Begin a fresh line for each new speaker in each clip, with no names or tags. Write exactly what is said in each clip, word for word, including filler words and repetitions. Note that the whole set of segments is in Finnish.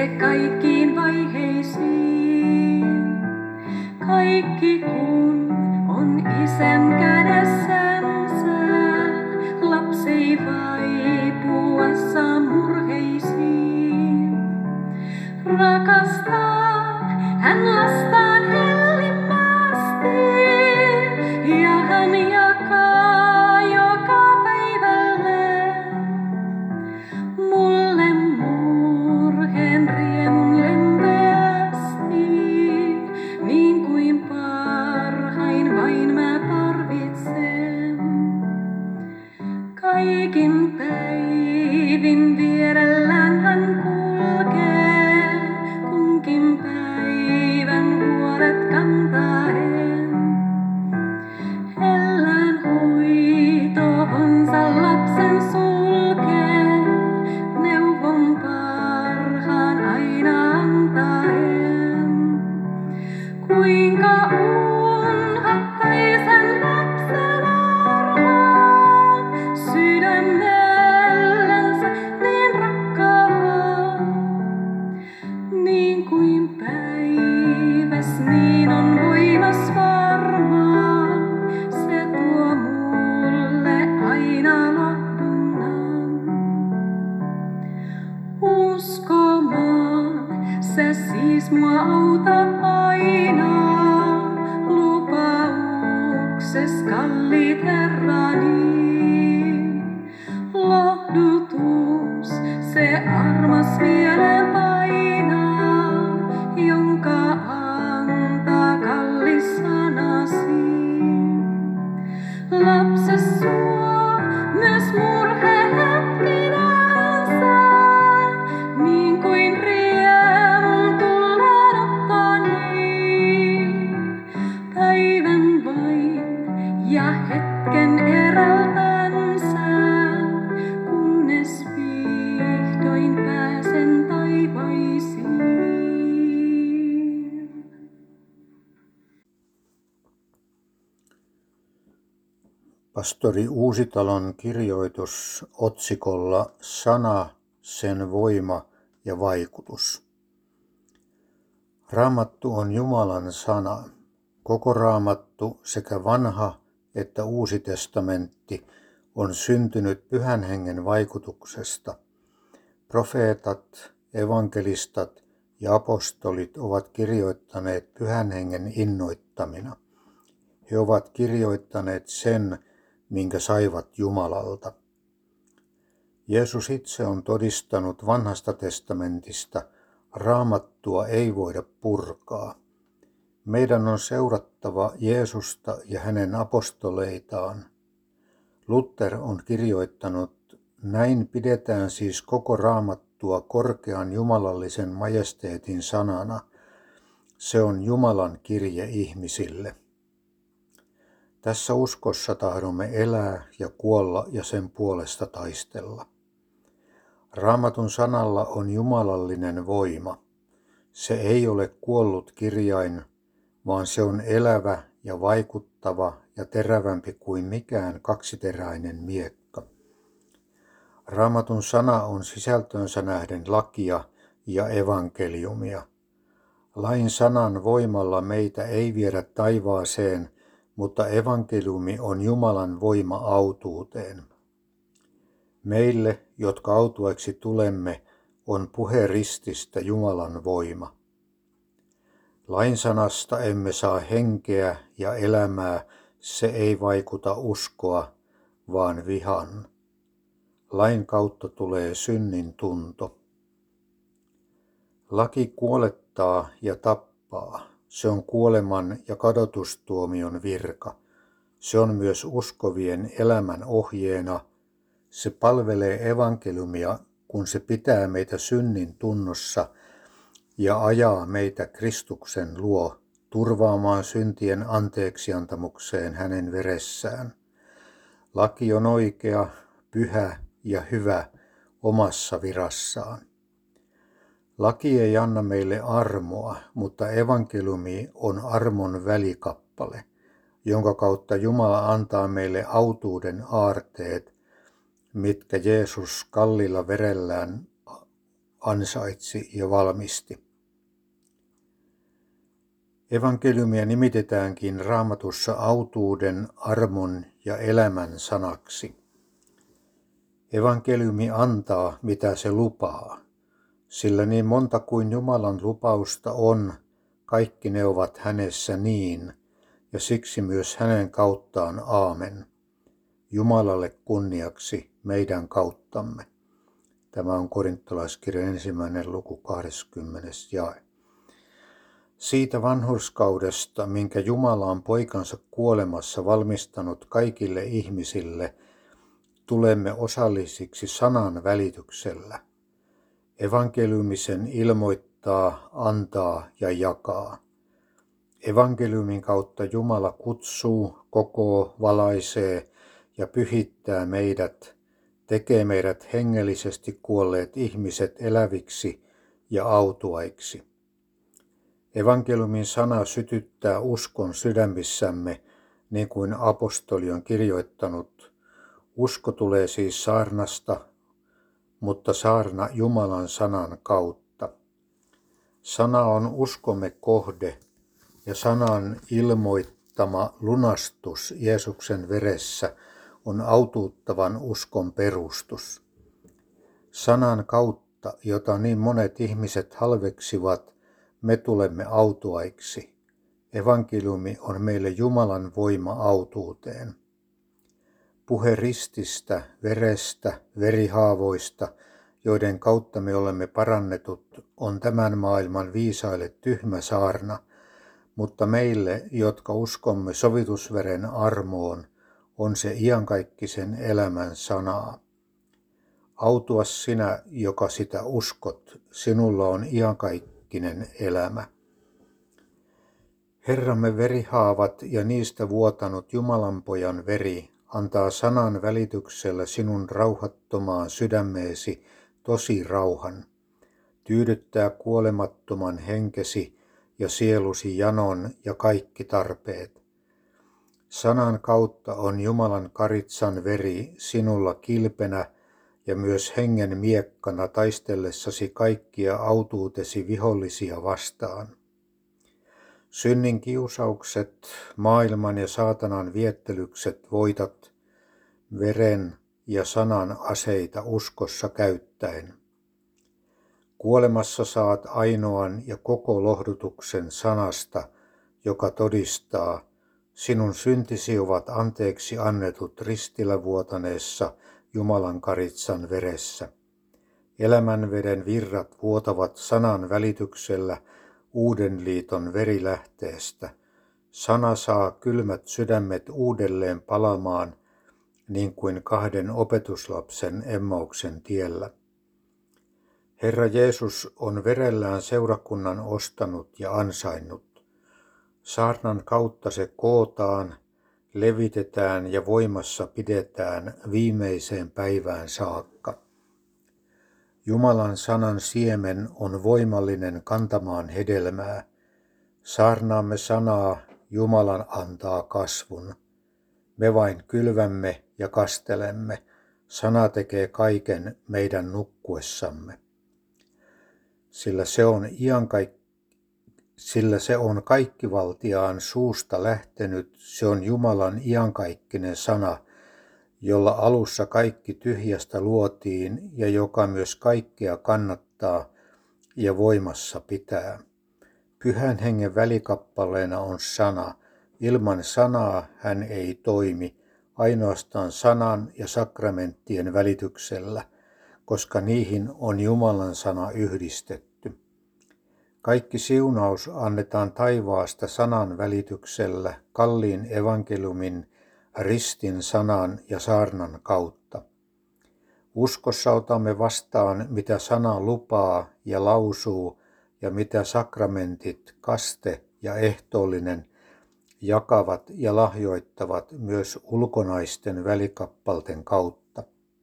se kaikkiin vaiheisiin. Kaikki kun on Isän kädessänsä, lapsi ei vaipua saa murheisiin. Rakastaa hän lastaan hellimmästi, ja hän jakaa joka päivälle mulle murheen riemun lempeästi, niin kuin parhain vain mä tarvitsen. Kaikin päivin vierellään hän kulkee, kunkin päivän huolet kantaen. Hellän hoitoonsa lapsen sulkee, neuvon parhaan aina antaen. Kuinka unhottaisen lapsen armoon, sydämellensä niin rakkaan. Niin kuin päiväs, niin on voimas varmaan, se tuo mulle aina lohdunnan. Uskomaan se siis mua auta aina, lupaukses kalliit Herrani. Lohdutus se armas mieleen painaa, jonka antaa kallis sanasi. Lapses suo myös murhe hetkinänsä, niin kuin riemun tulleen ottani. Päivän vain ja hetken erältänsä, kunnes vihdoin pääsen taivaisiin.
Pastori Uusitalon kirjoitus otsikolla Sana, sen voima ja vaikutus. Raamattu on Jumalan sana. Koko Raamattu, sekä vanha että uusi testamentti, on syntynyt Pyhän Hengen vaikutuksesta. Profeetat, evankelistat ja apostolit ovat kirjoittaneet Pyhän Hengen innoittamina. He ovat kirjoittaneet sen, minkä saivat Jumalalta. Jeesus itse on todistanut vanhasta testamentista, Raamattua ei voida purkaa. Meidän on seurattava Jeesusta ja hänen apostoleitaan. Luther on kirjoittanut, näin pidetään siis koko Raamattua korkean jumalallisen majesteetin sanana. Se on Jumalan kirje ihmisille. Tässä uskossa tahdomme elää ja kuolla ja sen puolesta taistella. Raamatun sanalla on jumalallinen voima. Se ei ole kuollut kirjain, vaan se on elävä ja vaikuttava ja terävämpi kuin mikään kaksiteräinen miekka. Raamatun sana on sisältönsä nähden lakia ja evankeliumia. Lain sanan voimalla meitä ei viedä taivaaseen, mutta evankeliumi on Jumalan voima autuuteen. Meille, jotka autuaiksi tulemme, on puhe rististä Jumalan voima. Lain sanasta emme saa henkeä ja elämää, se ei vaikuta uskoa, vaan vihan. Lain kautta tulee synnin tunto. Laki kuolettaa ja tappaa. Se on kuoleman ja kadotustuomion virka. Se on myös uskovien elämän ohjeena. Se palvelee evankeliumia, kun se pitää meitä synnin tunnossa ja ajaa meitä Kristuksen luo turvaamaan syntien anteeksiantamukseen hänen veressään. Laki on oikea, pyhä ja hyvä omassa virassaan. Laki ei anna meille armoa, mutta evankeliumi on armon välikappale, jonka kautta Jumala antaa meille autuuden aarteet, mitkä Jeesus kallilla verellään ansaitsi ja valmisti. Evankeliumia nimitetäänkin Raamatussa autuuden, armon ja elämän sanaksi. Evankeliumi antaa, mitä se lupaa, sillä niin monta kuin Jumalan lupausta on, kaikki ne ovat hänessä niin, ja siksi myös hänen kauttaan aamen. Jumalalle kunniaksi meidän kauttamme. Tämä on korintolaiskirjan ensimmäinen luku kahdeskymmenes jae. Siitä vanhurskaudesta, minkä Jumala on poikansa kuolemassa valmistanut kaikille ihmisille, tulemme osallisiksi sanan välityksellä. Evankeliumisen ilmoittaa, antaa ja jakaa. Evankeliumin kautta Jumala kutsuu, kokoo, valaisee ja pyhittää meidät, tekee meidät hengellisesti kuolleet ihmiset eläviksi ja autuaiksi. Evankeliumin sana sytyttää uskon sydämissämme, niin kuin apostoli on kirjoittanut. Usko tulee siis saarnasta, mutta saarna Jumalan sanan kautta. Sana on uskomme kohde ja sanan ilmoittama lunastus Jeesuksen veressä on autuuttavan uskon perustus. Sanan kautta, jota niin monet ihmiset halveksivat, me tulemme autuaiksi. Evankeliumi on meille Jumalan voima autuuteen. Puhe rististä, verestä, verihaavoista, joiden kautta me olemme parannetut, on tämän maailman viisaille tyhmä saarna, mutta meille, jotka uskomme sovitusveren armoon, on se iankaikkisen elämän sanaa. Autua sinä, joka sitä uskot, sinulla on iankaikkinen elämä. Herramme verihaavat ja niistä vuotanut Jumalan pojan veri antaa sanan välityksellä sinun rauhattomaan sydämeesi tosi rauhan, tyydyttää kuolemattoman henkesi ja sielusi janon ja kaikki tarpeet. Sanan kautta on Jumalan karitsan veri sinulla kilpenä ja myös hengen miekkana taistellessasi kaikkia autuutesi vihollisia vastaan. Synnin kiusaukset, maailman ja saatanan viettelykset voitat veren ja sanan aseita uskossa käyttäen. Kuolemassa saat ainoan ja koko lohdutuksen sanasta, joka todistaa, sinun syntisi ovat anteeksi annetut ristillä vuotaneessa Jumalan karitsan veressä. Elämänveden virrat vuotavat sanan välityksellä uuden liiton verilähteestä. Sana saa kylmät sydämet uudelleen palamaan, niin kuin kahden opetuslapsen Emmauksen tiellä. Herra Jeesus on verellään seurakunnan ostanut ja ansainnut. Saarnan kautta se kootaan, levitetään ja voimassa pidetään viimeiseen päivään saakka. Jumalan sanan siemen on voimallinen kantamaan hedelmää. Saarnaamme sanaa, Jumalan antaa kasvun. Me vain kylvämme ja kastelemme. Sana tekee kaiken meidän nukkuessamme. Sillä se on iankaik- sillä se on kaikkivaltiaan suusta lähtenyt, se on Jumalan iankaikkinen sana, jolla alussa kaikki tyhjästä luotiin ja joka myös kaikkea kannattaa ja voimassa pitää. Pyhän hengen välikappaleena on sana. Ilman sanaa hän ei toimi, ainoastaan sanan ja sakramenttien välityksellä, koska niihin on Jumalan sana yhdistetty. Kaikki siunaus annetaan taivaasta sanan välityksellä, kalliin evankeliumin, ristin sanan ja saarnan kautta. Uskossa otamme vastaan, mitä sana lupaa ja lausuu, ja mitä sakramentit, kaste ja ehtoollinen jakavat ja lahjoittavat myös ulkonaisten välikappalten kautta.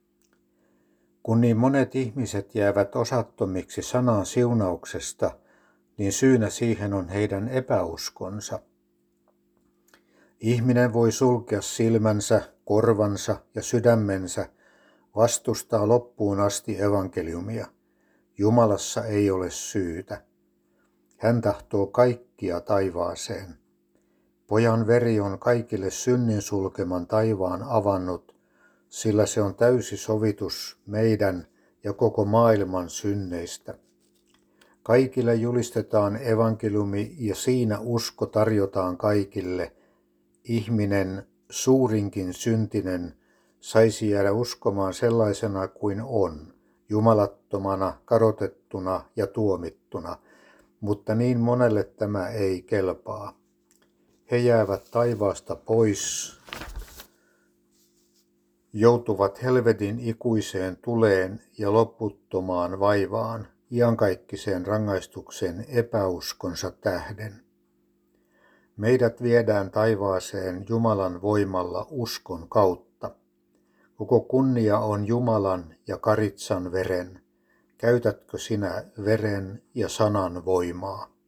Kun niin monet ihmiset jäävät osattomiksi sanan siunauksesta, niin syynä siihen on heidän epäuskonsa. Ihminen voi sulkea silmänsä, korvansa ja sydämensä, vastustaa loppuun asti evankeliumia. Jumalassa ei ole syytä. Hän tahtoo kaikkia taivaaseen. Pojan veri on kaikille synnin sulkeman taivaan avannut, sillä se on täysi sovitus meidän ja koko maailman synneistä. Kaikille julistetaan evankeliumi ja siinä usko tarjotaan kaikille. Ihminen, suurinkin syntinen, saisi jäädä uskomaan sellaisena kuin on, jumalattomana, kadotettuna ja tuomittuna, mutta niin monelle tämä ei kelpaa. He jäävät taivaasta pois, joutuvat helvetin ikuiseen tuleen ja loputtomaan vaivaan, iankaikkiseen rangaistukseen epäuskonsa tähden. Meidät viedään taivaaseen Jumalan voimalla uskon kautta. Koko kunnia on Jumalan ja Karitsan veren. Käytätkö sinä veren ja sanan voimaa?